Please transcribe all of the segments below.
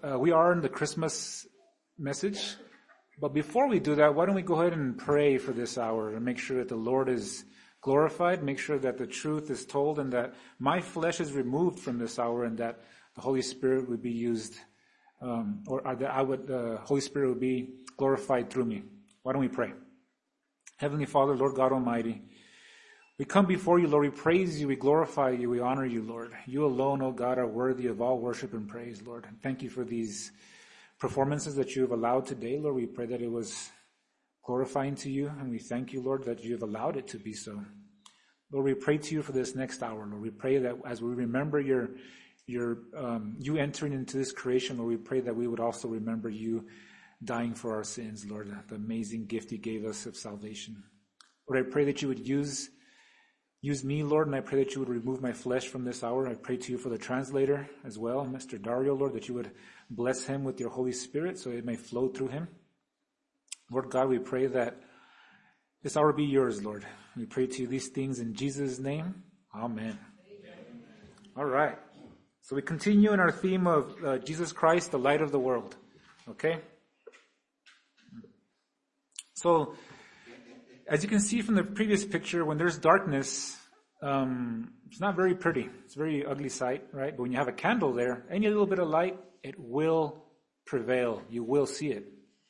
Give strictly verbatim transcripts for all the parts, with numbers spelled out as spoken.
uh, we are in the Christmas message. But before we do that, why don't we go ahead and pray for this hour and make sure that the Lord is glorified, make sure that the truth is told, and that my flesh is removed from this hour, and that the Holy Spirit would be used, um, or that I would, the uh, Holy Spirit would be glorified through me. Why don't we pray? Heavenly Father, Lord God Almighty, we come before you, Lord. We praise you, we glorify you, we honor you, Lord. You alone, O God, are worthy of all worship and praise, Lord. And thank you for these performances that you have allowed today, Lord. We pray that it was glorifying to you, and we thank you, Lord, that you have allowed it to be so. Lord, we pray to you for this next hour, Lord. We pray that as we remember your, your, um, you entering into this creation, Lord, we pray that we would also remember you dying for our sins, Lord, the amazing gift you gave us of salvation. Lord, I pray that you would use Use me, Lord, and I pray that you would remove my flesh from this hour. I pray to you for the translator as well, Mister Dario, Lord, that you would bless him with your Holy Spirit so it may flow through him. Lord God, we pray that this hour be yours, Lord. We pray to you these things in Jesus' name. Amen. Amen. All right. So we continue in our theme of uh, Jesus Christ, the light of the world. Okay? So, as you can see from the previous picture, when there's darkness, um, it's not very pretty. It's a very ugly sight, right? But when you have a candle there, any little bit of light, it will prevail. You will see it.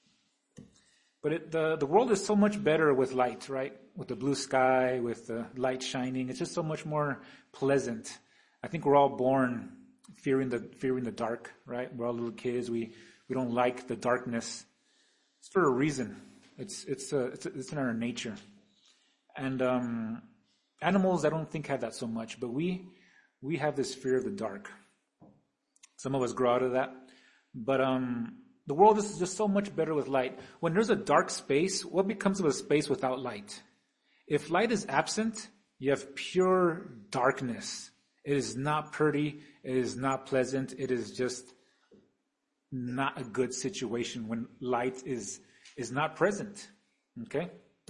But it, the, the world is so much better with light, right? With the blue sky, with the light shining. It's just so much more pleasant. I think we're all born fearing the, fearing the dark, right? We're all little kids. We, we don't like the darkness. It's for a reason. It's it's uh, it's it's in our nature, and um, animals I don't think have that so much, but we we have this fear of the dark. Some of us grow out of that, but um, the world is just so much better with light. When there's a dark space, what becomes of a space without light? If light is absent, you have pure darkness. It is not pretty. It is not pleasant. It is just not a good situation when light is. is not present. Okay?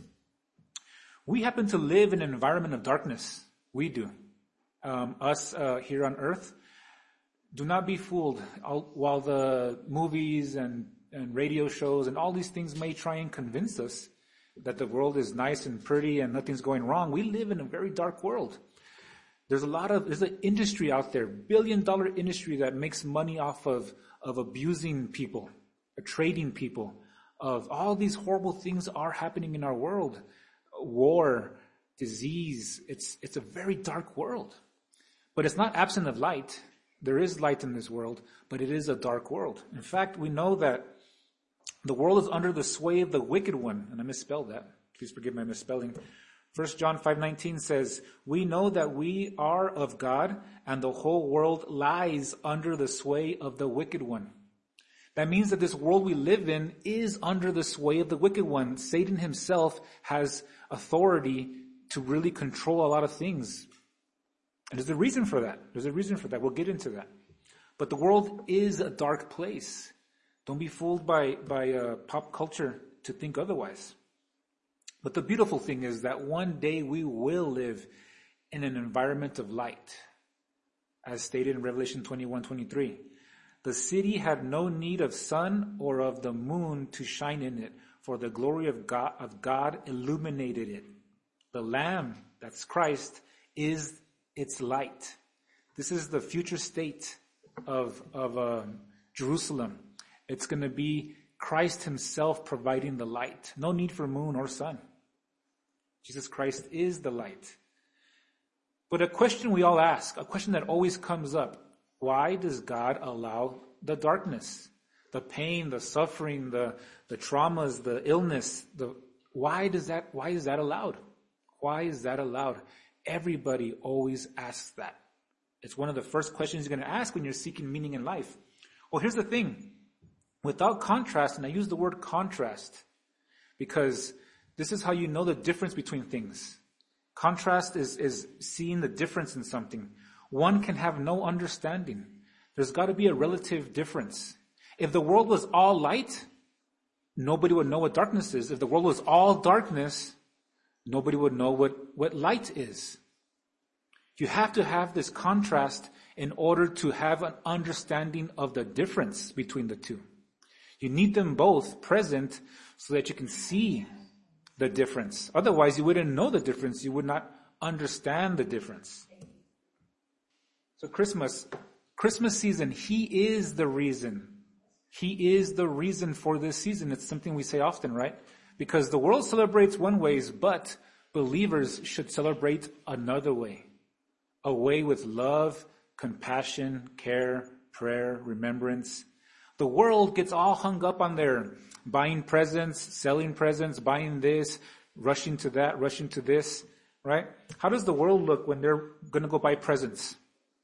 We happen to live in an environment of darkness. We do. Um, us uh, here on earth. Do not be fooled. I'll, while the movies and, and radio shows and all these things may try and convince us that the world is nice and pretty and nothing's going wrong, we live in a very dark world. There's a lot of, there's an industry out there, billion dollar industry that makes money off of, of abusing people, trading people. Of all these horrible things are happening in our world. War, disease, it's it's a very dark world. But it's not absent of light. There is light in this world, but it is a dark world. In fact, we know that the world is under the sway of the wicked one. And I misspelled that. Please forgive my misspelling. First John five nineteen says, we know that we are of God, and the whole world lies under the sway of the wicked one. That means that this world we live in is under the sway of the wicked one. Satan himself has authority to really control a lot of things. And there's a reason for that. There's a reason for that. We'll get into that. But the world is a dark place. Don't be fooled by, by uh, pop culture to think otherwise. But the beautiful thing is that one day we will live in an environment of light, as stated in Revelation twenty-one twenty-three. The city had no need of sun or of the moon to shine in it, for the glory of God, of God illuminated it. The Lamb, that's Christ, is its light. This is the future state of, of um, Jerusalem. It's going to be Christ himself providing the light. No need for moon or sun. Jesus Christ is the light. But a question we all ask, a question that always comes up, why does God allow the darkness, the pain, the suffering, the, the traumas, the illness? The, why does that, why is that allowed? Why is that allowed? Everybody always asks that. It's one of the first questions you're going to ask when you're seeking meaning in life. Well, here's the thing. Without contrast, and I use the word contrast because this is how you know the difference between things. Contrast is, is seeing the difference in something. One can have no understanding. There's got to be a relative difference. If the world was all light, nobody would know what darkness is. If the world was all darkness, nobody would know what, what light is. You have to have this contrast in order to have an understanding of the difference between the two. You need them both present so that you can see the difference. Otherwise, you wouldn't know the difference. You would not understand the difference. So Christmas, Christmas season, He is the reason. He is the reason for this season. It's something we say often, right? Because the world celebrates one ways, but believers should celebrate another way. A way with love, compassion, care, prayer, remembrance. The world gets all hung up on their buying presents, selling presents, buying this, rushing to that, rushing to this, right? How does the world look when they're going to go buy presents?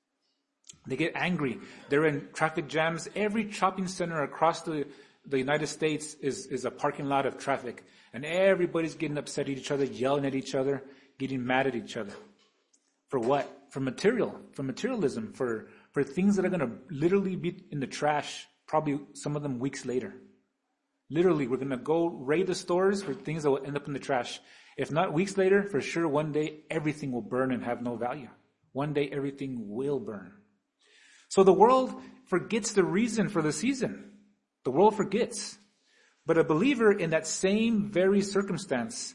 They get angry. They're in traffic jams. Every shopping center across the, the United States is, is a parking lot of traffic. And everybody's getting upset at each other, yelling at each other, getting mad at each other. For what? For material, for materialism, for, for things that are going to literally be in the trash, probably some of them weeks later. Literally, we're going to go raid the stores for things that will end up in the trash. If not weeks later, for sure one day everything will burn and have no value. One day everything will burn. So the world forgets the reason for the season. The world forgets. But a believer in that same very circumstance,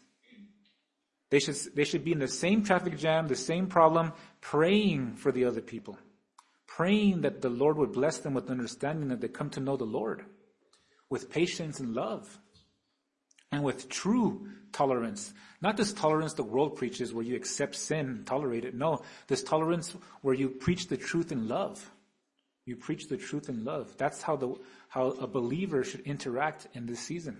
they should, they should be in the same traffic jam, the same problem, praying for the other people. Praying that the Lord would bless them with understanding, that they come to know the Lord with patience and love and with true tolerance. Not this tolerance the world preaches where you accept sin and tolerate it. No, this tolerance where you preach the truth in love. You preach the truth in love. That's how the how a believer should interact in this season.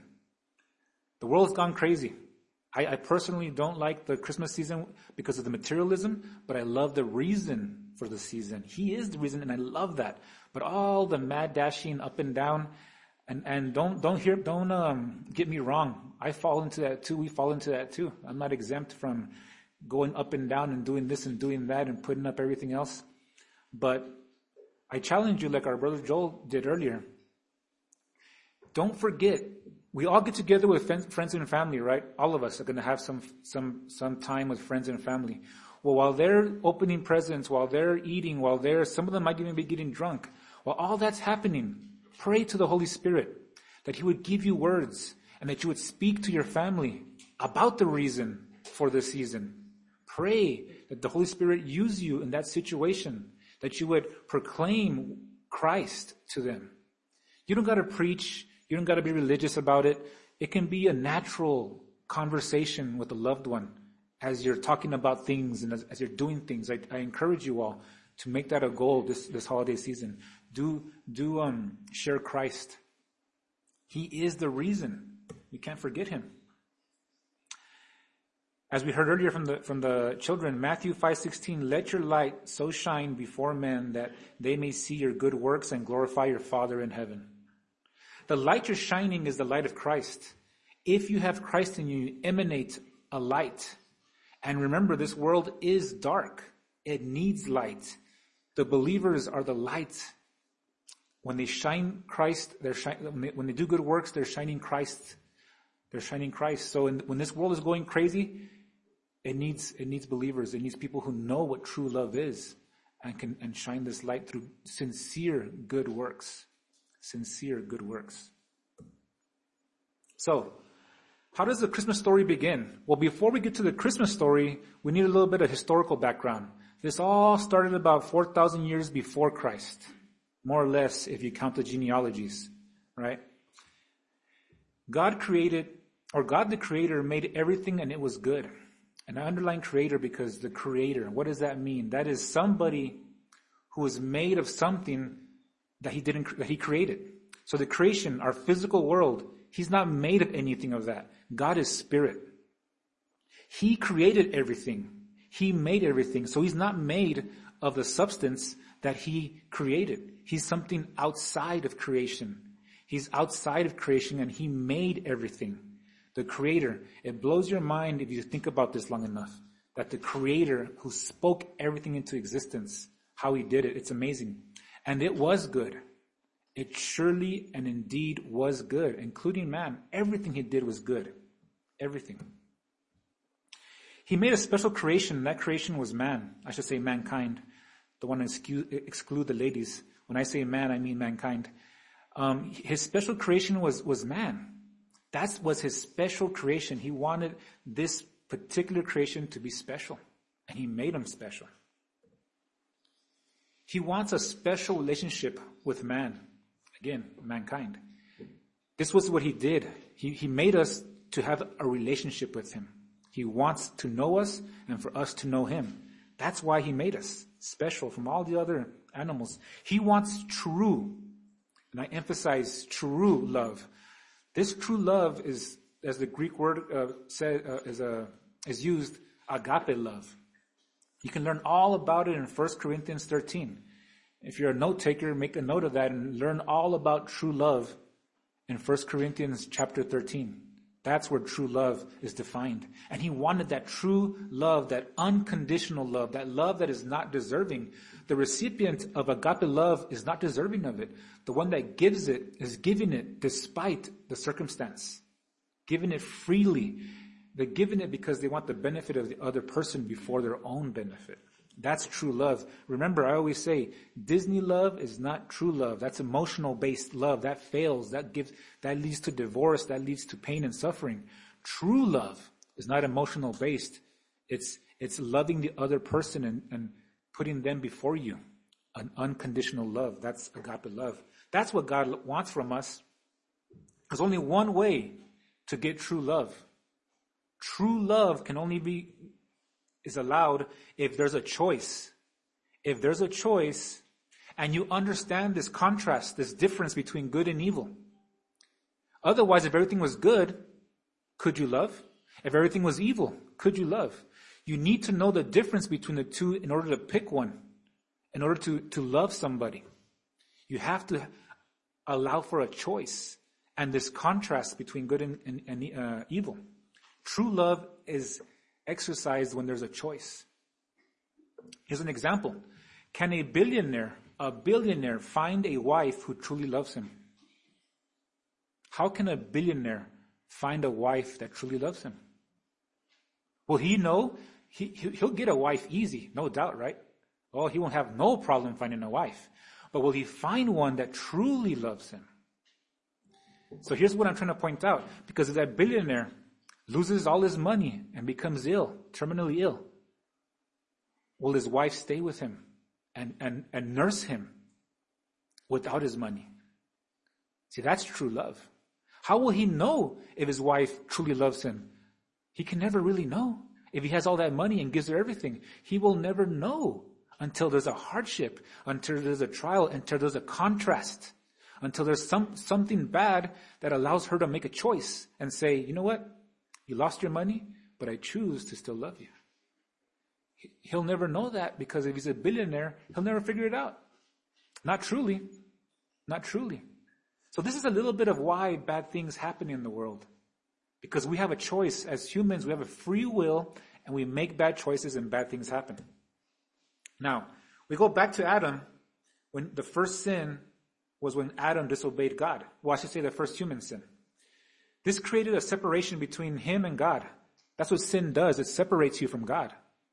The world's gone crazy. I, I personally don't like the Christmas season because of the materialism, but I love the reason for the season. He is the reason, and I love that. But all the mad dashing up and down, and, and don't don't hear don't um, get me wrong. I fall into that too. We fall into that too. I'm not exempt from going up and down and doing this and doing that and putting up everything else. But I challenge you, like our brother Joel did earlier. Don't forget, we all get together with friends and family, right? All of us are going to have some some some time with friends and family. Well, while they're opening presents, while they're eating, while they're, some of them might even be getting drunk. While all that's happening, pray to the Holy Spirit that He would give you words and that you would speak to your family about the reason for the season. Pray that the Holy Spirit use you in that situation, that you would proclaim Christ to them. You don't got to preach. You don't got to be religious about it. It can be a natural conversation with a loved one as you're talking about things and as, as you're doing things. I, I encourage you all to make that a goal this, this holiday season. Do, do, um, share Christ. He is the reason. We can't forget Him. As we heard earlier from the, from the children, Matthew five sixteen, let your light so shine before men that they may see your good works and glorify your Father in heaven. The light you're shining is the light of Christ. If you have Christ in you, you emanate a light. And remember, this world is dark. It needs light. The believers are the light. When they shine Christ, they're shi- when, they, when they do good works, they're shining Christ. They're shining Christ. So in, when this world is going crazy, it needs it needs believers. It needs people who know what true love is and can and shine this light through sincere good works. Sincere good works. So, how does the Christmas story begin? Well, before we get to the Christmas story, we need a little bit of historical background. This all started about four thousand years before Christ, more or less, if you count the genealogies, right? God created, or God the Creator made everything and it was good. And I underline Creator because the Creator, what does that mean? That is somebody who was made of something that he didn't, that he created. So the creation, our physical world, He's not made of anything of that. God is spirit. He created everything. He made everything. So He's not made of the substance that He created. He's something outside of creation. He's outside of creation and He made everything. The Creator. It blows your mind if you think about this long enough. That the Creator who spoke everything into existence, how He did it, it's amazing. And it was good. It surely and indeed was good, including man. Everything He did was good. Everything. He made a special creation, and that creation was man. I should say mankind. Don't want to excuse, exclude the ladies. When I say man, I mean mankind. Um, his special creation was, was man. That was his special creation. He wanted this particular creation to be special, and he made him special. He wants a special relationship with man. Again, mankind. This was what he did. He, he made us to have a relationship with him. He wants to know us and for us to know him. That's why he made us special from all the other animals. He wants true, and I emphasize true love. This true love is, as the Greek word uh, says, uh, is, uh, is used, agape love. You can learn all about it in First Corinthians thirteen. If you're a note taker, make a note of that and learn all about true love in First Corinthians chapter thirteen. That's where true love is defined. And he wanted that true love, that unconditional love, that love that is not deserving. The recipient of agape love is not deserving of it. The one that gives it is giving it despite the circumstance, giving it freely. They're giving it because they want the benefit of the other person before their own benefit. That's true love. Remember, I always say, Disney love is not true love. That's emotional-based love. That fails. That gives, that leads to divorce. That leads to pain and suffering. True love is not emotional-based. It's, it's loving the other person and, and putting them before you. An unconditional love. That's agape love. That's what God wants from us. There's only one way to get true love. True love can only be is allowed if there's a choice. If there's a choice and you understand this contrast, this difference between good and evil. Otherwise, if everything was good, could you love? If everything was evil, could you love? You need to know the difference between the two in order to pick one, in order to, to love somebody. You have to allow for a choice and this contrast between good and, and, and uh, evil. True love is exercised when there's a choice. Here's an example. Can a billionaire, a billionaire find a wife who truly loves him? How can a billionaire find a wife that truly loves him? Will he know? He, he'll get a wife easy, no doubt, right? Oh, he won't have no problem finding a wife. But will he find one that truly loves him? So here's what I'm trying to point out. Because if that billionaire loses all his money and becomes ill, terminally ill, will his wife stay with him and, and, and nurse him without his money? See, that's true love. How will he know if his wife truly loves him? He can never really know. If he has all that money and gives her everything, he will never know until there's a hardship, until there's a trial, until there's a contrast, until there's some something bad that allows her to make a choice and say, you know what? You lost your money, but I choose to still love you. He'll never know that because if he's a billionaire, he'll never figure it out. Not truly. Not truly. So this is a little bit of why bad things happen in the world. Because we have a choice. As humans, we have a free will, and we make bad choices and bad things happen. Now, we go back to Adam. When the first sin was when Adam disobeyed God. Well, I should say the first human sin. This created a separation between him and God. That's what sin does. It separates you from God.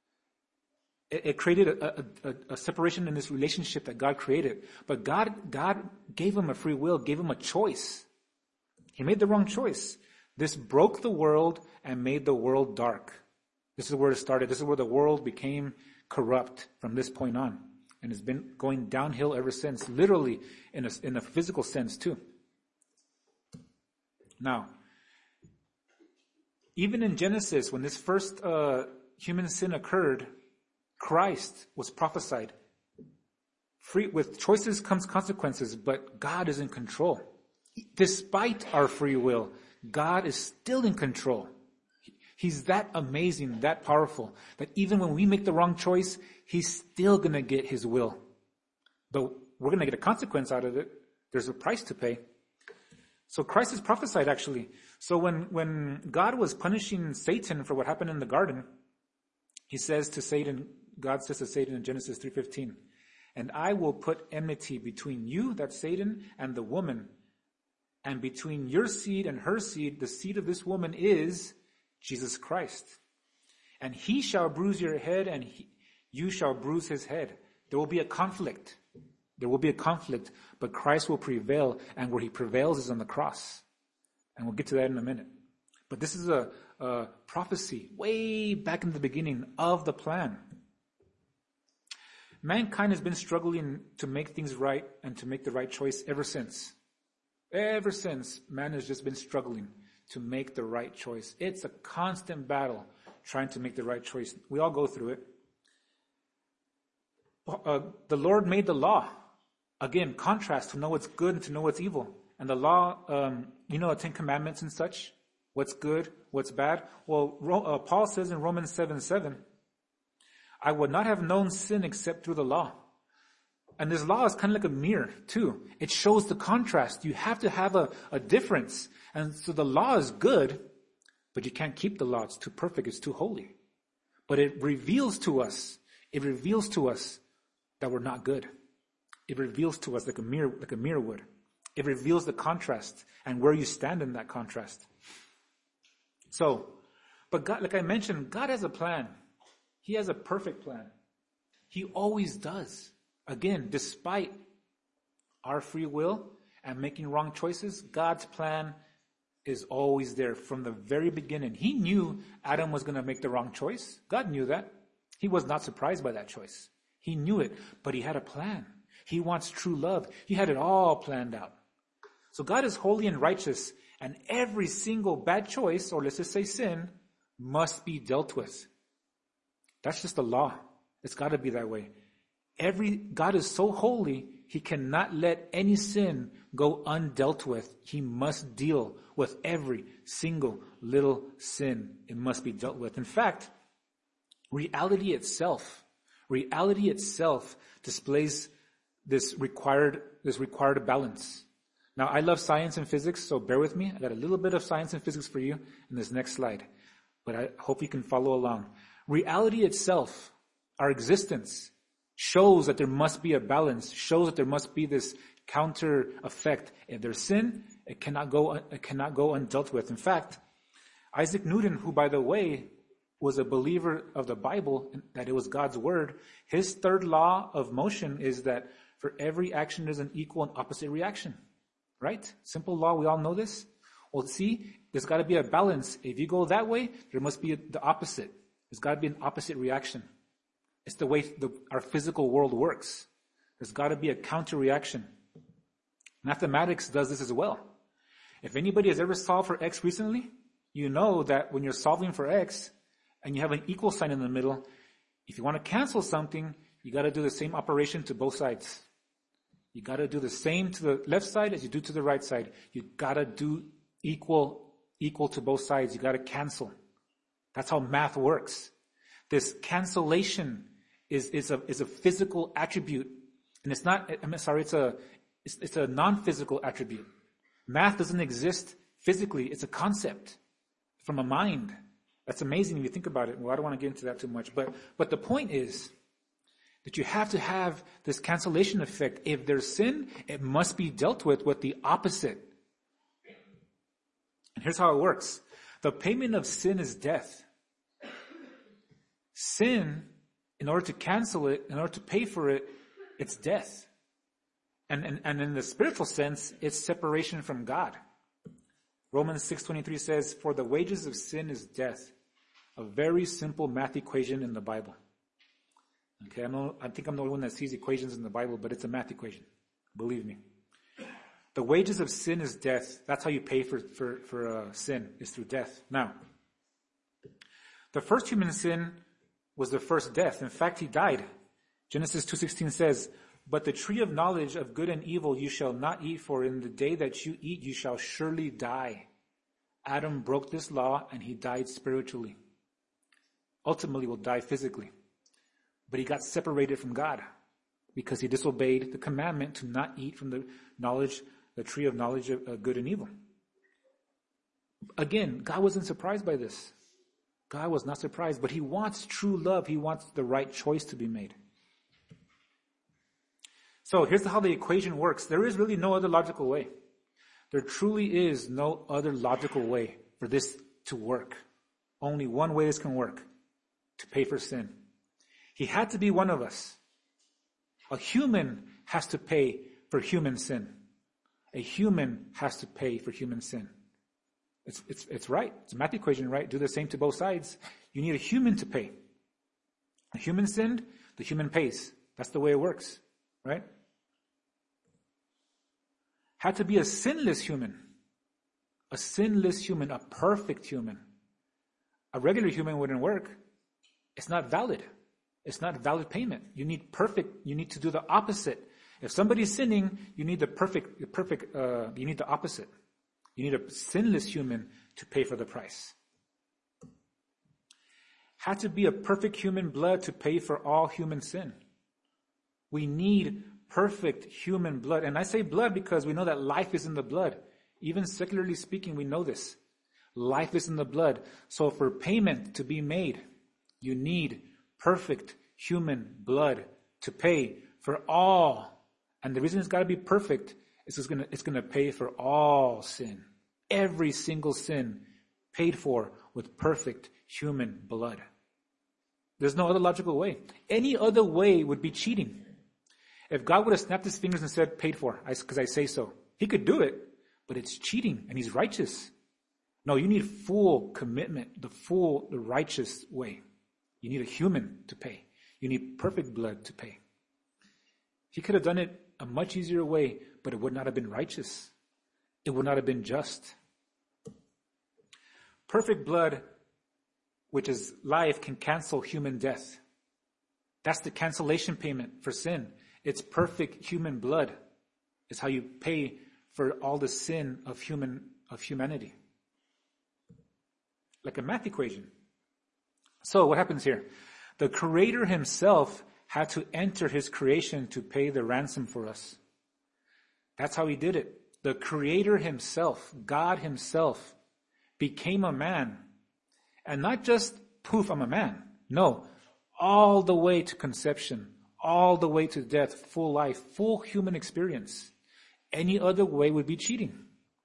It, it created a, a, a, a separation in this relationship that God created. But God, God gave him a free will, gave him a choice. He made the wrong choice. This broke the world and made the world dark. This is where it started. This is where the world became corrupt from this point on. And it's been going downhill ever since, literally in a, in a physical sense too. Now, even in Genesis, when this first uh, human sin occurred, Christ was prophesied. Free, with choices comes consequences, but God is in control. Despite our free will, God is still in control. He's that amazing, that powerful, that even when we make the wrong choice, he's still going to get his will. But we're going to get a consequence out of it. There's a price to pay. So Christ is prophesied, actually. So when, when God was punishing Satan for what happened in the garden, he says to Satan, God says to Satan in Genesis three fifteen, and I will put enmity between you, that's Satan, and the woman, and between your seed and her seed. The seed of this woman is Jesus Christ. And he shall bruise your head, and he, you shall bruise his head. There will be a conflict. There will be a conflict, but Christ will prevail, and where he prevails is on the cross. And we'll get to that in a minute. But this is a, a prophecy way back in the beginning of the plan. Mankind has been struggling to make things right and to make the right choice ever since. Ever since, man has just been struggling to make the right choice. It's a constant battle trying to make the right choice. We all go through it. Uh, the Lord made the law. Again, contrast, to know what's good and to know what's evil. And the law, um, you know, the Ten Commandments and such, what's good, what's bad. Well, uh, Paul says in Romans seven seven, I would not have known sin except through the law. And this law is kind of like a mirror, too. It shows the contrast. You have to have a, a difference. And so the law is good, but you can't keep the law. It's too perfect. It's too holy. But it reveals to us, it reveals to us that we're not good. It reveals to us like a mirror, like a mirror would. It reveals the contrast and where you stand in that contrast. So, but God, like I mentioned, God has a plan. He has a perfect plan. He always does. Again, despite our free will and making wrong choices, God's plan is always there from the very beginning. He knew Adam was going to make the wrong choice. God knew that. He was not surprised by that choice. He knew it, but he had a plan. He wants true love. He had it all planned out. So God is holy and righteous, and every single bad choice, or let's just say sin, must be dealt with. That's just the law. It's got to be that way. Every God is so holy, he cannot let any sin go undealt with. He must deal with every single little sin. It must be dealt with. In fact, reality itself, reality itself displays this required, this required balance. Now, I love science and physics, so bear with me. I got a little bit of science and physics for you in this next slide, but I hope you can follow along. Reality itself, our existence, shows that there must be a balance, shows that there must be this counter effect. If there's sin, it cannot go, it cannot go undealt with. In fact, Isaac Newton, who, by the way, was a believer of the Bible, that it was God's word, his third law of motion is that for every action there's an equal and opposite reaction. Right? Simple law, we all know this. Well, see, there's got to be a balance. If you go that way, there must be a, the opposite. There's got to be an opposite reaction. It's the way the, our physical world works. There's got to be a counter reaction. Mathematics does this as well. If anybody has ever solved for x recently, you know that when you're solving for x and you have an equal sign in the middle, if you want to cancel something, you got to do the same operation to both sides. You got to do the same to the left side as you do to the right side. You got to do equal, equal to both sides. You got to cancel. That's how math works. This cancellation is, is a, is a physical attribute. And it's not, I'm sorry, it's a, it's, it's a non-physical attribute. Math doesn't exist physically. It's a concept from a mind. That's amazing if you think about it. Well, I don't want to get into that too much. But, but the point is that you have to have this cancellation effect. If there's sin, it must be dealt with with the opposite. And here's how it works. The payment of sin is death. Sin, in order to cancel it, in order to pay for it, it's death. And, and, and in the spiritual sense, it's separation from God. Romans six twenty-three says, for the wages of sin is death. A very simple math equation in the Bible. Okay, I know, I think I'm the only one that sees equations in the Bible, but it's a math equation. Believe me. The wages of sin is death. That's how you pay for, for, for uh, sin, is through death. Now, the first human sin was the first death. In fact, he died. Genesis two sixteen says, but the tree of knowledge of good and evil you shall not eat, for in the day that you eat you shall surely die. Adam broke this law and he died spiritually. Ultimately will die physically. But he got separated from God because he disobeyed the commandment to not eat from the knowledge, the tree of knowledge of uh, good and evil. Again, God wasn't surprised by this. God was not surprised, but he wants true love. He wants the right choice to be made. So here's how the equation works. There is really no other logical way. There truly is no other logical way for this to work. Only one way this can work, to pay for sin. He had to be one of us. A human has to pay for human sin. A human has to pay for human sin. It's, it's, it's right. It's a math equation, right? Do the same to both sides. You need a human to pay. A human sinned, the human pays. That's the way it works, right? Had to be a sinless human. A sinless human, a perfect human. A regular human wouldn't work. It's not valid. It's not valid payment. You need perfect, you need to do the opposite. If somebody's sinning, you need the perfect, the perfect, uh, you need the opposite. You need a sinless human to pay for the price. Had to be a perfect human blood to pay for all human sin. We need perfect human blood. And I say blood because we know that life is in the blood. Even secularly speaking, we know this. Life is in the blood. So for payment to be made, you need perfect human blood to pay for all. And the reason it's got to be perfect is it's going to, it's going to pay for all sin. Every single sin paid for with perfect human blood. There's no other logical way. Any other way would be cheating. If God would have snapped his fingers and said, paid for, because I say so, he could do it, but it's cheating and he's righteous. No, you need full commitment, the full, the righteous way. You need a human to pay. You need perfect blood to pay. He could have done it a much easier way, but it would not have been righteous. It would not have been just. Perfect blood, which is life, can cancel human death. That's the cancellation payment for sin. It's perfect human blood. It's how you pay for all the sin of human of humanity. Like a math equation. So what happens here? The Creator himself had to enter his creation to pay the ransom for us. That's how he did it. The Creator himself, God himself, became a man. And not just, poof, I'm a man. No, all the way to conception, all the way to death, full life, full human experience. Any other way would be cheating.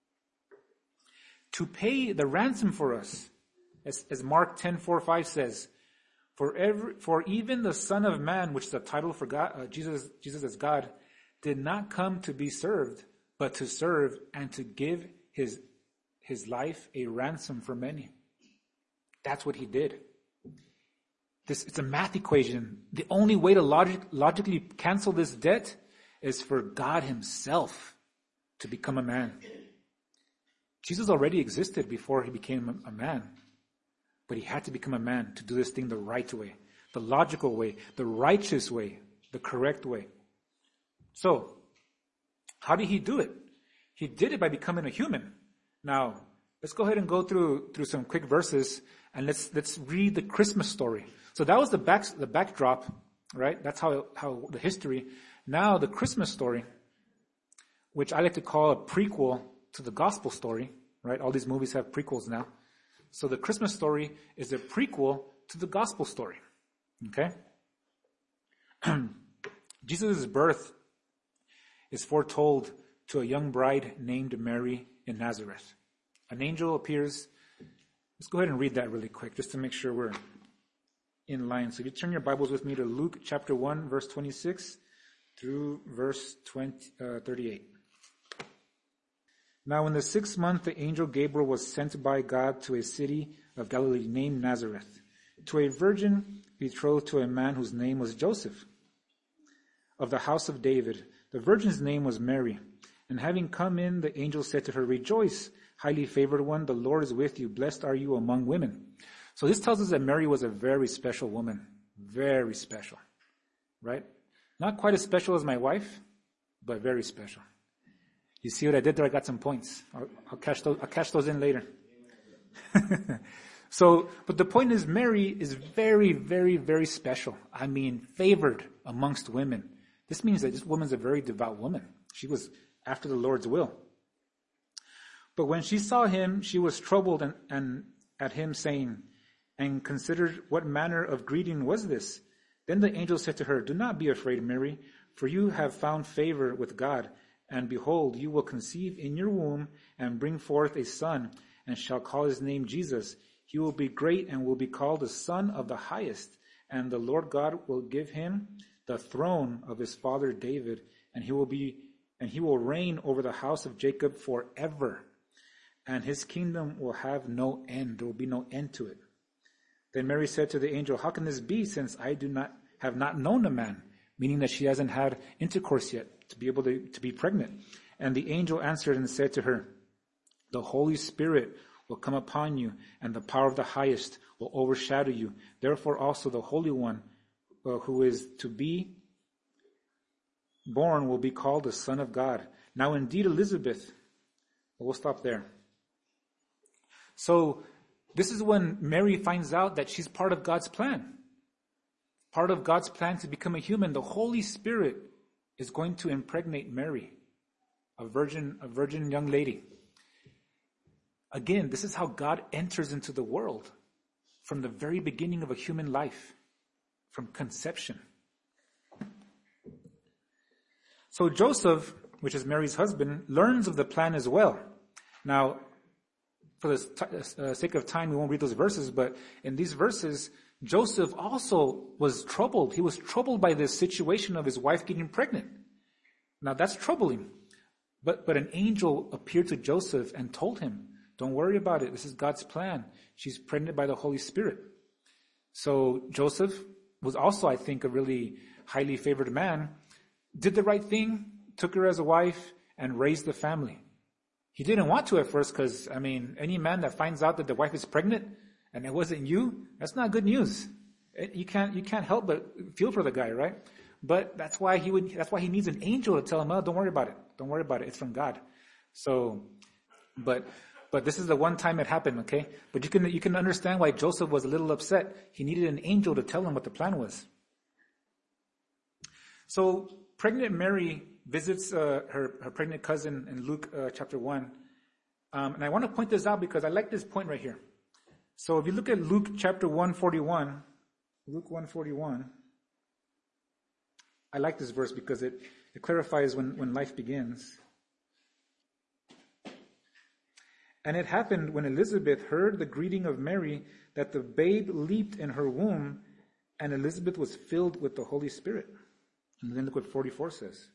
To pay the ransom for us, as, as Mark ten four five says, for every, for even the Son of Man, which is a title for God, uh, Jesus, Jesus as God, did not come to be served, but to serve and to give his, his life a ransom for many. That's what he did. This, it's a math equation. The only way to logic, logically cancel this debt is for God himself to become a man. Jesus already existed before he became a, a man. But he had to become a man to do this thing the right way, the logical way, the righteous way, the correct way. So, how did he do it? He did it by becoming a human. Now, let's go ahead and go through through some quick verses and let's let's read the Christmas story. So that was the back the backdrop, right? That's how how the history. Now the Christmas story, which I like to call a prequel to the gospel story, right? All these movies have prequels now. So the Christmas story is a prequel to the gospel story. Okay? Jesus' birth is foretold to a young bride named Mary in Nazareth. An angel appears. Let's go ahead and read that really quick just to make sure we're in line. So if you turn your Bibles with me to Luke chapter one, verse twenty-six through verse twenty, uh, thirty-eight. Now in the sixth month, the angel Gabriel was sent by God to a city of Galilee named Nazareth, to a virgin betrothed to a man whose name was Joseph, of the house of David. The virgin's name was Mary. And having come in, the angel said to her, "Rejoice, highly favored one, the Lord is with you. Blessed are you among women." So this tells us that Mary was a very special woman. Very special. Right? Not quite as special as my wife, but very special. You see what I did there? I got some points. I'll, I'll cash those, I'll cash those in later. So, but the point is Mary is very, very, very special. I mean, favored amongst women. This means that this woman's a very devout woman. She was after the Lord's will. But when she saw him, she was troubled and, and at him saying, and considered what manner of greeting was this. Then the angel said to her, "Do not be afraid, Mary, for you have found favor with God. And behold, you will conceive in your womb and bring forth a son, and shall call his name Jesus. He will be great and will be called the Son of the Highest. And the Lord God will give him the throne of his father David, and he will be and he will reign over the house of Jacob forever, and his kingdom will have no end. There will be no end to it. Then Mary said to the angel, how can this be, since I do not have not known a man? Meaning that she hasn't had intercourse yet to be able to, to be pregnant. And the angel answered and said to her, the Holy Spirit will come upon you, and the power of the highest will overshadow you. Therefore also the Holy One uh, who is to be born will be called the Son of God. Now indeed Elizabeth, we'll stop there. So this is when Mary finds out that she's part of God's plan. Part of God's plan to become a human. The Holy Spirit is going to impregnate Mary, a virgin, a virgin young lady. Again, this is how God enters into the world from the very beginning of a human life, from conception. So Joseph, which is Mary's husband, learns of the plan as well. Now, for the t- uh, sake of time, we won't read those verses, but in these verses, Joseph also was troubled. He was troubled by this situation of his wife getting pregnant. Now that's troubling. But, but an angel appeared to Joseph and told him, don't worry about it. This is God's plan. She's pregnant by the Holy Spirit. So Joseph was also, I think, a really highly favored man, did the right thing, took her as a wife, and raised the family. He didn't want to at first because, I mean, any man that finds out that the wife is pregnant and it wasn't you, that's not good news. It, you can't, you can't help but feel for the guy, right? But that's why he would, that's why he needs an angel to tell him, oh, don't worry about it. Don't worry about it. It's from God. So, but, but this is the one time it happened, okay? But you can, you can understand why Joseph was a little upset. He needed an angel to tell him what the plan was. So, pregnant Mary visits uh, her, her pregnant cousin in Luke uh, chapter one. Um, and I want to point this out because I like this point right here. So if you look at Luke chapter one forty-one, Luke one forty-one, I like this verse because it, it clarifies when, when life begins. And it happened when Elizabeth heard the greeting of Mary that the babe leaped in her womb, and Elizabeth was filled with the Holy Spirit. And then look what forty-four says.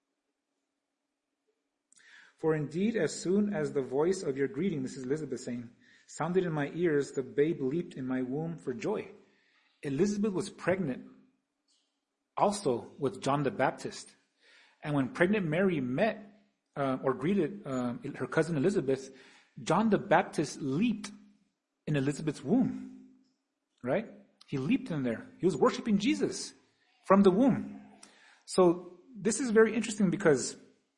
For indeed, as soon as the voice of your greeting, this is Elizabeth saying, sounded in my ears, the babe leaped in my womb for joy. Elizabeth was pregnant also with John the Baptist. And when pregnant Mary met uh, or greeted uh, her cousin Elizabeth, John the Baptist leaped in Elizabeth's womb. Right? He leaped in there. He was worshiping Jesus from the womb. So this is very interesting because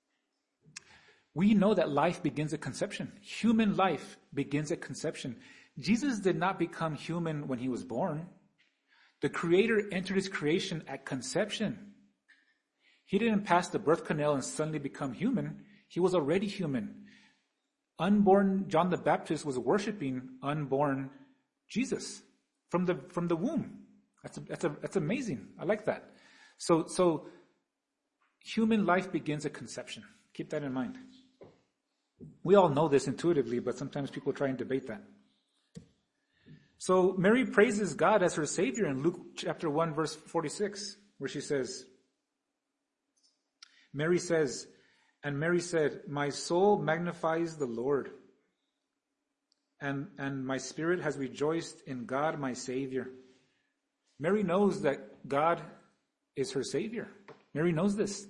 we know that life begins at conception. Human life begins at conception. Jesus did not become human when he was born. The Creator entered his creation at conception. He didn't pass the birth canal and suddenly become human. He was already human. Unborn John the Baptist was worshiping unborn Jesus from the from the womb. That's a, that's a, that's amazing. I like that. So so human life begins at conception. Keep that in mind. We all know this intuitively, but sometimes people try and debate that. So Mary praises God as her Savior in Luke chapter one, verse forty-six, where she says, Mary says, and Mary said, my soul magnifies the Lord, and, and my spirit has rejoiced in God my Savior. Mary knows that God is her Savior. Mary knows this.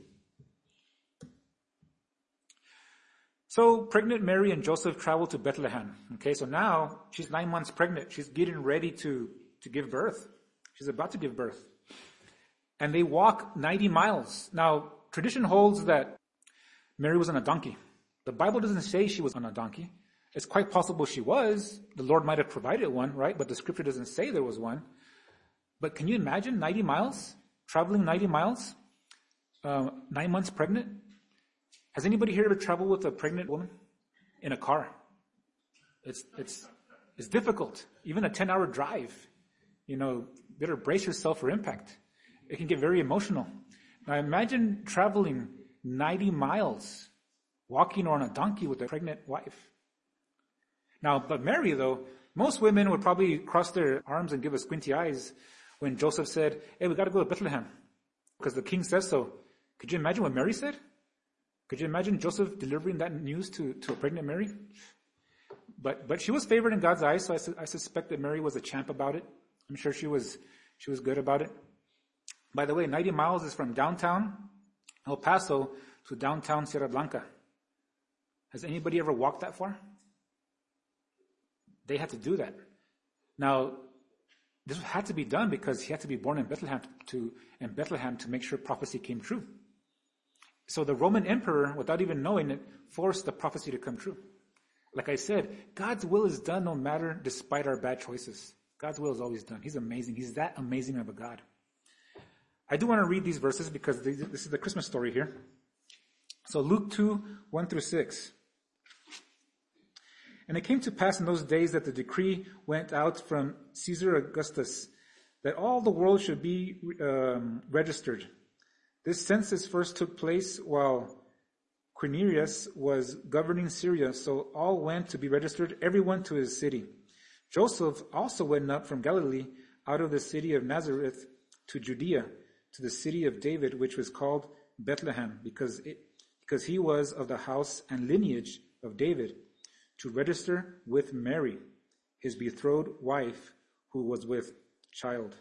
So pregnant Mary and Joseph travel to Bethlehem. Okay, so now she's nine months pregnant. She's getting ready to, to give birth. She's about to give birth. And they walk ninety miles. Now, tradition holds that Mary was on a donkey. The Bible doesn't say she was on a donkey. It's quite possible she was. The Lord might have provided one, right? But the scripture doesn't say there was one. But can you imagine ninety miles? Traveling ninety miles? Uh, nine months pregnant? Has anybody here ever traveled with a pregnant woman in a car? It's, it's, it's difficult. Even a ten hour drive, you know, better brace yourself for impact. It can get very emotional. Now imagine traveling ninety miles, walking on a donkey with a pregnant wife. Now, but Mary though, most women would probably cross their arms and give us squinty eyes when Joseph said, hey, we gotta go to Bethlehem. because the king says so. Could you imagine what Mary said? Could you imagine Joseph delivering that news to, to a pregnant Mary? But but she was favored in God's eyes, so I, su- I suspect that Mary was a champ about it. I'm sure she was she was good about it. By the way, ninety miles is from downtown El Paso to downtown Sierra Blanca. Has anybody ever walked that far? They had to do that. Now, this had to be done because he had to be born in Bethlehem to in Bethlehem to make sure prophecy came true. So the Roman emperor, without even knowing it, forced the prophecy to come true. Like I said, God's will is done no matter, despite our bad choices. God's will is always done. He's amazing. He's that amazing of a God. I do want to read these verses because this is the Christmas story here. So Luke two, one through six. And it came to pass in those days that the decree went out from Caesar Augustus that all the world should be um, registered. This census first took place while Quirinius was governing Syria, so all went to be registered, everyone to his city. Joseph also went up from Galilee out of the city of Nazareth to Judea, to the city of David, which was called Bethlehem, because it, because he was of the house and lineage of David, to register with Mary, his betrothed wife, who was with child.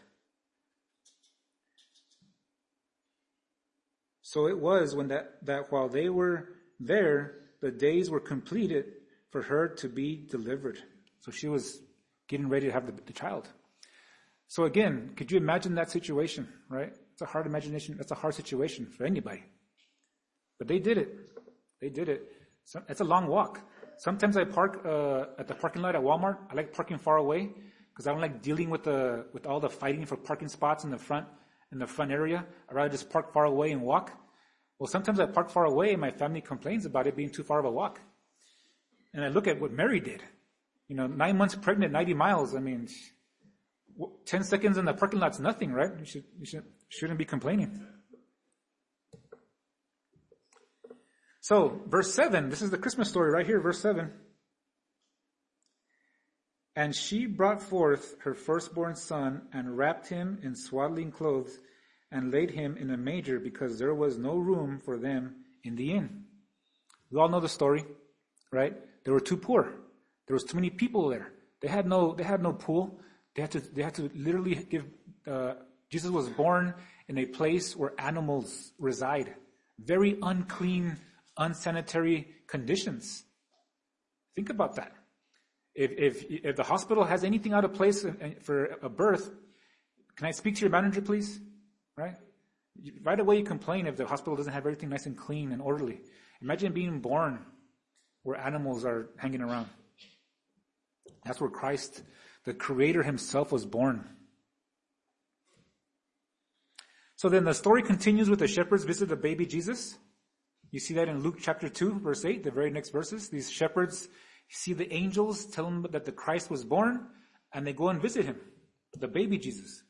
So it was when that, that while they were there, the days were completed for her to be delivered. So she was getting ready to have the, the child. So again, could you imagine that situation, right? It's a hard imagination. That's a hard situation for anybody. But they did it. They did it. So it's a long walk. Sometimes I park uh, at the parking lot at Walmart. I like parking far away because I don't like dealing with the with all the fighting for parking spots in the front in the front area. I'd rather just park far away and walk. Well, sometimes I park far away and my family complains about it being too far of a walk. And I look at what Mary did. You know, nine months pregnant, ninety miles. I mean, ten seconds in the parking lot's nothing, right? You should you should, shouldn't be complaining. So, verse seven, this is the Christmas story right here, verse seven. And she brought forth her firstborn son and wrapped him in swaddling clothes and laid him in a manger because there was no room for them in the inn. We all know the story, right? They were too poor. There was too many people there. They had no, they had no pool. They had to, they had to literally give, uh, Jesus was born in a place where animals reside. Very unclean, unsanitary conditions. Think about that. If, if, if the hospital has anything out of place for a birth, can I speak to your manager, please? Right? Right away you complain if the hospital doesn't have everything nice and clean and orderly. Imagine being born where animals are hanging around. That's where Christ, the Creator himself, was born. So then the story continues with the shepherds visit the baby Jesus. You see that in Luke chapter two, verse eight, the very next verses. These shepherds see the angels tell them that the Christ was born, and they go and visit him, the baby Jesus.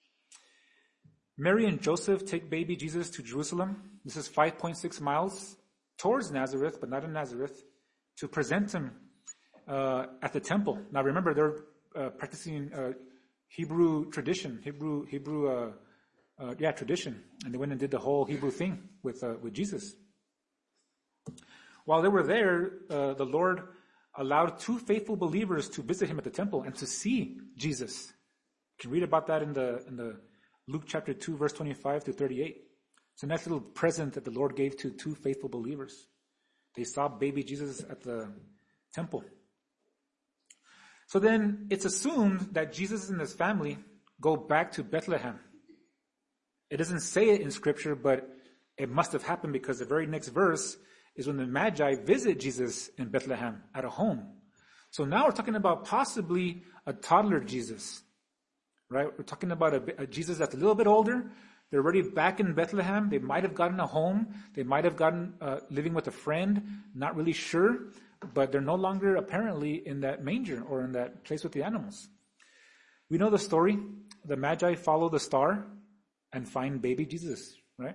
Mary and Joseph take baby Jesus to Jerusalem. This is five point six miles towards Nazareth, but not in Nazareth, to present him uh, at the temple. Now remember, they're uh, practicing uh, Hebrew tradition, Hebrew, Hebrew, uh, uh, yeah, tradition. And they went and did the whole Hebrew thing with uh, with Jesus. While they were there, uh, the Lord allowed two faithful believers to visit him at the temple and to see Jesus. You can read about that in the in the Luke chapter two, verse twenty-five to thirty-eight. It's a nice little present that the Lord gave to two faithful believers. They saw baby Jesus at the temple. So then it's assumed that Jesus and his family go back to Bethlehem. It doesn't say it in Scripture, but it must have happened because the very next verse is when the Magi visit Jesus in Bethlehem at a home. So now we're talking about possibly a toddler Jesus, right? We're talking about a, a Jesus that's a little bit older. They're already back in Bethlehem. They might have gotten a home. They might have gotten uh, living with a friend. Not really sure, but they're no longer apparently in that manger or in that place with the animals. We know the story. The Magi follow the star and find baby Jesus, right?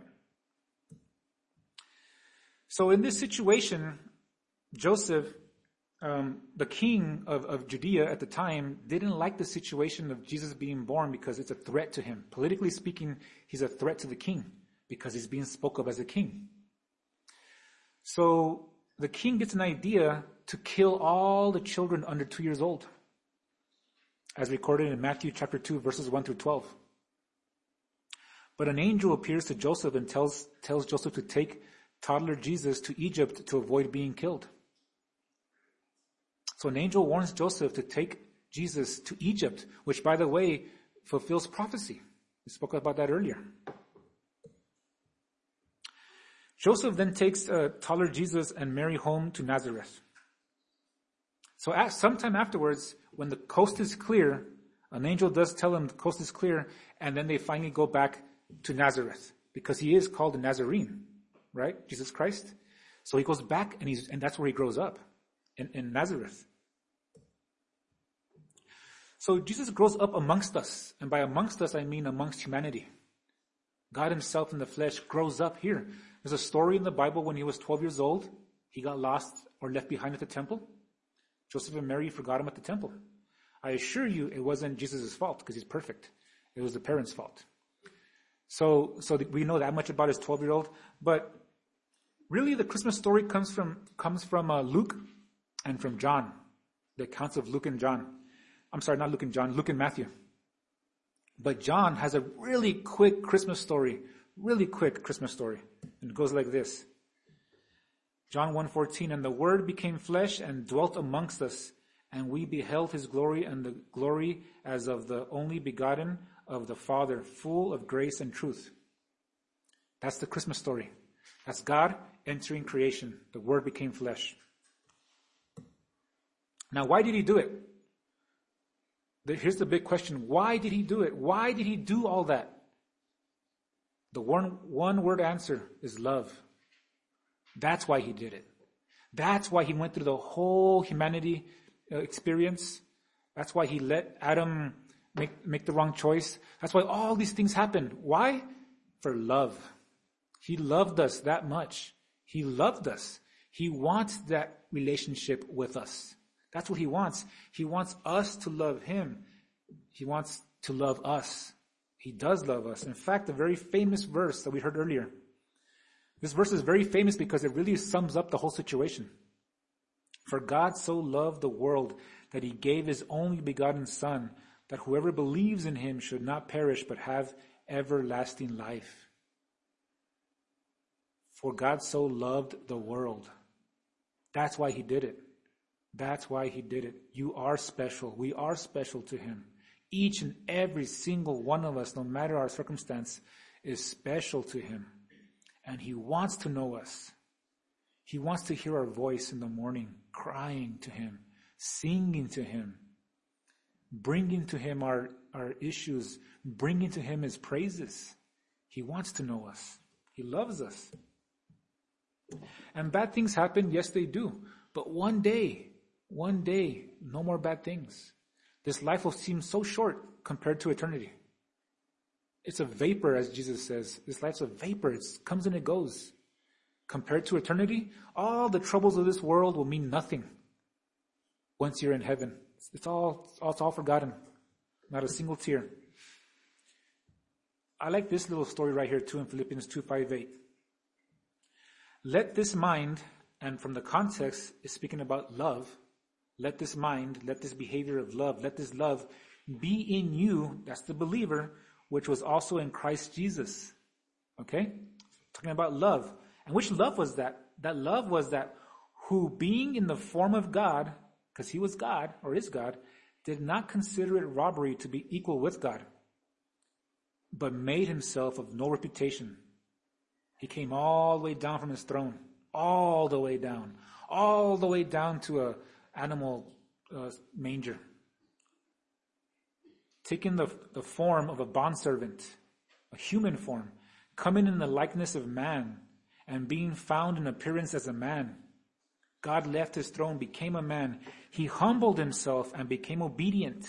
So in this situation, Joseph, um, the king of, of Judea at the time, didn't like the situation of Jesus being born because it's a threat to him. Politically speaking, he's a threat to the king. because he's being spoke of as a king. So the king gets an idea to kill all the children under two years old, as recorded in Matthew chapter two, verses one through twelve. But an angel appears to Joseph and tells, tells Joseph to take toddler Jesus to Egypt to avoid being killed. So an angel warns Joseph to take Jesus to Egypt, which, by the way, fulfills prophecy. We spoke about that earlier. Joseph then takes uh, toddler Jesus and Mary home to Nazareth. So at, sometime afterwards, when the coast is clear, an angel does tell him the coast is clear, and then they finally go back to Nazareth, because he is called a Nazarene, right? Jesus Christ. So he goes back, and he's and that's where he grows up, in, in Nazareth. So Jesus grows up amongst us, and by amongst us, I mean amongst humanity. God himself in the flesh grows up here. There's a story in the Bible when he was twelve years old. He got lost or left behind at the temple. Joseph and Mary forgot him at the temple. I assure you it wasn't Jesus' fault because he's perfect. It was the parents' fault. So, so we know that much about his twelve-year-old. But really the Christmas story comes from, comes from uh, Luke and from John. The accounts of Luke and John. I'm sorry, not Luke and John, Luke and Matthew. But John has a really quick Christmas story. Really quick Christmas story. And it goes like this. John one fourteen, and the Word became flesh and dwelt amongst us, and we beheld his glory, and the glory as of the only begotten of the Father, full of grace and truth. That's the Christmas story. That's God entering creation. The Word became flesh. Now, why did he do it? Here's the big question. Why did he do it? Why did he do all that? The one, one word answer is love. That's why he did it. That's why he went through the whole humanity uh, experience. That's why he let Adam make, make the wrong choice. That's why all these things happened. Why? For love. He loved us that much. He loved us. He wants that relationship with us. That's what he wants. He wants us to love him. He wants to love us. He does love us. In fact, the very famous verse that we heard earlier, this verse is very famous because it really sums up the whole situation. For God so loved the world that he gave his only begotten Son, that whoever believes in him should not perish but have everlasting life. For God so loved the world. That's why he did it. That's why he did it. You are special. We are special to him. Each and every single one of us, no matter our circumstance, is special to him. And he wants to know us. He wants to hear our voice in the morning, crying to him, singing to him, bringing to him our, our issues, bringing to him his praises. He wants to know us. He loves us. And bad things happen, yes they do. But one day, one day, no more bad things. This life will seem so short compared to eternity. It's a vapor, as Jesus says. This life's a vapor. It comes and it goes. Compared to eternity, all the troubles of this world will mean nothing once you're in heaven. It's all, it's all forgotten. Not a single tear. I like this little story right here too in Philippians two, five, eight. Let this mind, and from the context is speaking about love, let this mind, let this behavior of love, let this love be in you, that's the believer, which was also in Christ Jesus. Okay? Talking about love. And which love was that? That love was that who being in the form of God, because he was God, or is God, did not consider it robbery to be equal with God, but made himself of no reputation. He came all the way down from his throne, all the way down, all the way down to a animal uh, manger, taking the, the form of a bondservant, a human form, coming in the likeness of man, and being found in appearance as a man. God left his throne, became a man. He humbled himself and became obedient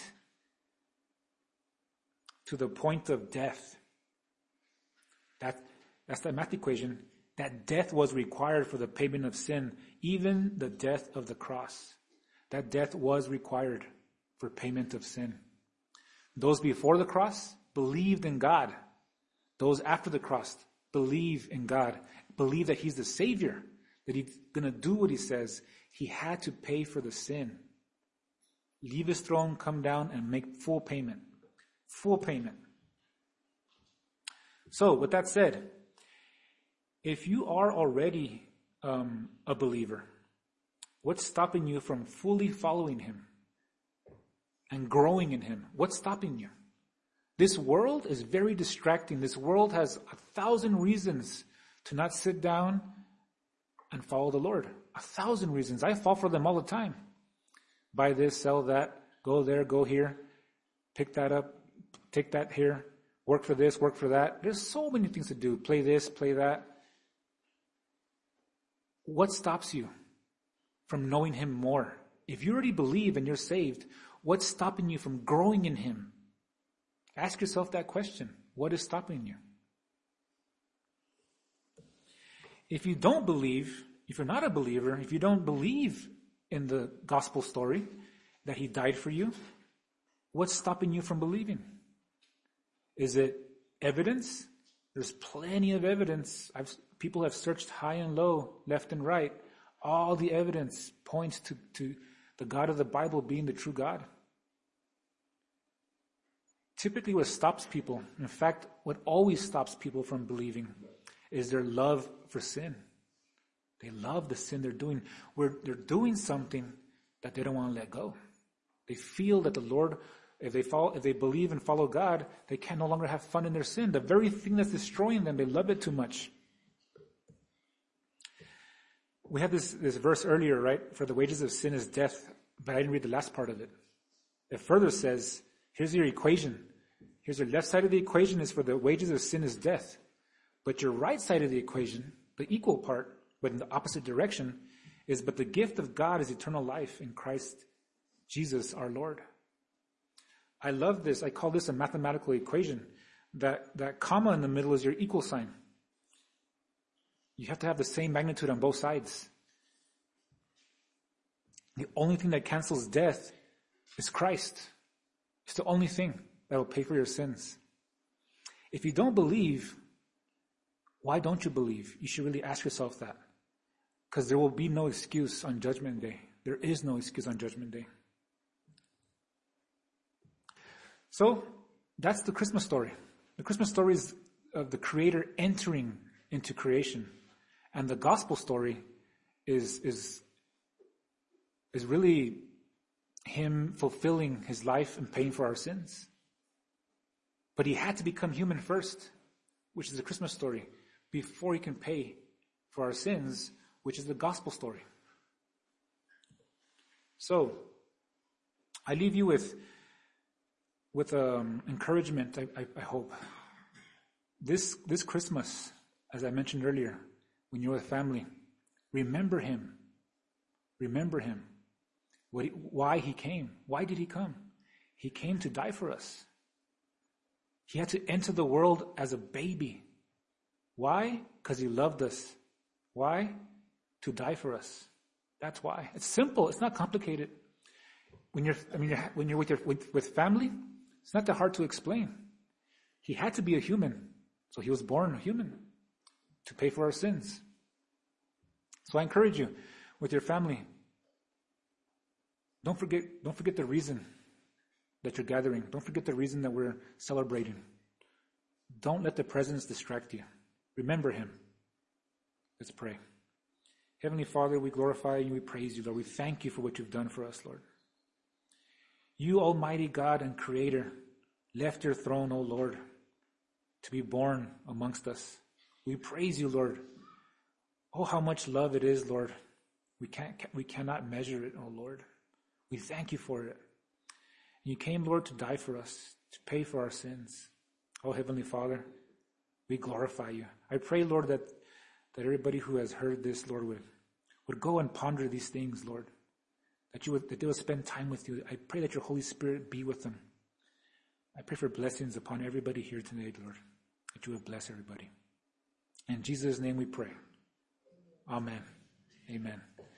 to the point of death. That, that's the math equation. That death was required for the payment of sin, even the death of the cross. That death was required for payment of sin. Those before the cross believed in God. Those after the cross believe in God, believe that he's the Savior, that he's going to do what he says, he had to pay for the sin. Leave his throne, come down, and make full payment. Full payment. So, with that said, if you are already um, a believer, what's stopping you from fully following him and growing in him? What's stopping you? This world is very distracting. This world has a thousand reasons to not sit down and follow the Lord. A thousand reasons. I fall for them all the time. Buy this, sell that, go there, go here, pick that up, take that here, work for this, work for that. There's so many things to do. Play this, play that. What stops you from knowing him more? If you already believe and you're saved, what's stopping you from growing in him? Ask yourself that question. What is stopping you? If you don't believe, if you're not a believer, if you don't believe in the gospel story that he died for you, what's stopping you from believing? Is it evidence? There's plenty of evidence. I've, people have searched high and low, left and right. All the evidence points to, to the God of the Bible being the true God. Typically what stops people, in fact, what always stops people from believing is their love for sin. They love the sin they're doing. Where they're doing something that they don't want to let go. They feel that the Lord, if they follow, if they believe and follow God, they can no longer have fun in their sin. The very thing that's destroying them, they love it too much. We had this, this verse earlier, right? For the wages of sin is death, but I didn't read the last part of it. It further says, here's your equation. Here's your left side of the equation is for the wages of sin is death. But your right side of the equation, the equal part, but in the opposite direction, is but the gift of God is eternal life in Christ Jesus our Lord. I love this. I call this a mathematical equation. That, that comma in the middle is your equal sign. You have to have the same magnitude on both sides. The only thing that cancels death is Christ. It's the only thing that will pay for your sins. If you don't believe, why don't you believe? You should really ask yourself that. Because there will be no excuse on Judgment Day. There is no excuse on Judgment Day. So, that's the Christmas story. The Christmas story is of the Creator entering into creation. And the gospel story is, is, is really him fulfilling his life and paying for our sins. But he had to become human first, which is the Christmas story, before he can pay for our sins, which is the gospel story. So, I leave you with, with um, encouragement, I, I, I hope. This, this Christmas, as I mentioned earlier, when you're with family, remember him. Remember him. What he, why he came. Why did he come? He came to die for us. He had to enter the world as a baby. Why? Because he loved us. Why? To die for us. That's why. It's simple. It's not complicated. When you're, I mean, you're, when you're with your with, with family, it's not that hard to explain. He had to be a human, so he was born a human to pay for our sins. So I encourage you, with your family, don't forget, don't forget the reason that you're gathering. Don't forget the reason that we're celebrating. Don't let the presents distract you. Remember him. Let's pray. Heavenly Father, we glorify you, we praise you, Lord. We thank you for what you've done for us, Lord. You, Almighty God and Creator, left your throne, O Lord, to be born amongst us. We praise you, Lord. Oh, how much love it is, Lord. We can't, we cannot measure it, oh Lord. We thank you for it. You came, Lord, to die for us, to pay for our sins. Oh, Heavenly Father, we glorify you. I pray, Lord, that, that everybody who has heard this, Lord, would, would go and ponder these things, Lord. That you would, that they would spend time with you. I pray that your Holy Spirit be with them. I pray for blessings upon everybody here today, Lord. That you would bless everybody. In Jesus' name we pray. Amen. Amen.